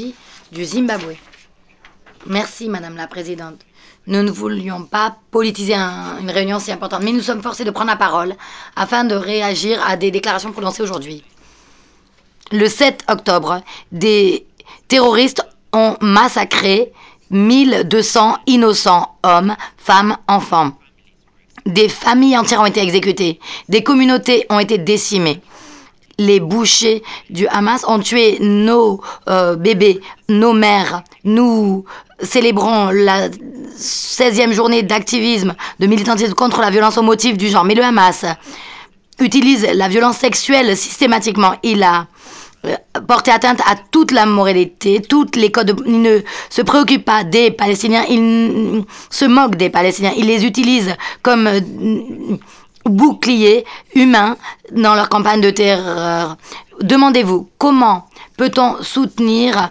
Museveni du Zimbabwe. Merci, Madame la Présidente. Nous ne voulions pas politiser une réunion si importante, mais nous sommes forcés de prendre la parole afin de réagir à des déclarations prononcées aujourd'hui. Le 7 octobre, des terroristes ont massacré 1200 innocents hommes, femmes, enfants. Des familles entières ont été exécutées. Des communautés ont été décimées. Les bouchers du Hamas ont tué nos bébés, nos mères. Nous célébrons la 16e journée d'activisme, de militantisme contre la violence au motif du genre. Mais le Hamas utilise la violence sexuelle systématiquement. Il a porté atteinte à toute la moralité, toutes les codes. Il ne se préoccupe pas des Palestiniens, il se moque des Palestiniens. Il les utilise comme boucliers humains dans leur campagne de terreur. Demandez-vous, comment peut-on soutenir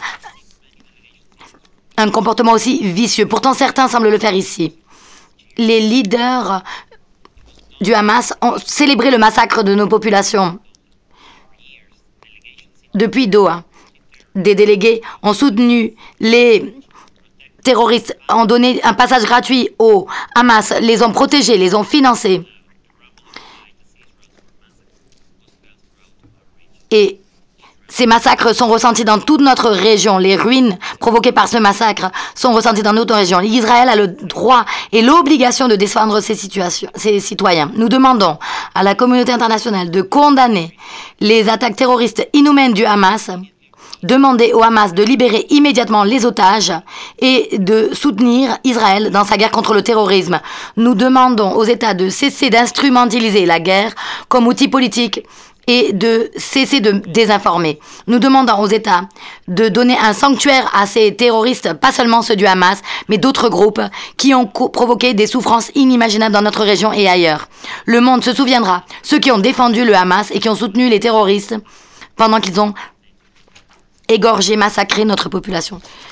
un comportement aussi vicieux? Pourtant, certains semblent le faire ici. Les leaders du Hamas ont célébré le massacre de nos populations. Depuis Doha, des délégués ont soutenu les terroristes, ont donné un passage gratuit au Hamas, les ont protégés, les ont financés. Et ces massacres sont ressentis dans toute notre région. Les ruines provoquées par ce massacre sont ressenties dans notre région. Israël a le droit et l'obligation de défendre ses citoyens. Nous demandons à la communauté internationale de condamner les attaques terroristes inhumaines du Hamas, demander au Hamas de libérer immédiatement les otages et de soutenir Israël dans sa guerre contre le terrorisme. Nous demandons aux États de cesser d'instrumentaliser la guerre comme outil politique et de cesser de désinformer. Nous demandons aux États de donner un sanctuaire à ces terroristes, pas seulement ceux du Hamas, mais d'autres groupes qui ont provoqué des souffrances inimaginables dans notre région et ailleurs. Le monde se souviendra, ceux qui ont défendu le Hamas et qui ont soutenu les terroristes pendant qu'ils ont égorgé, massacré notre population.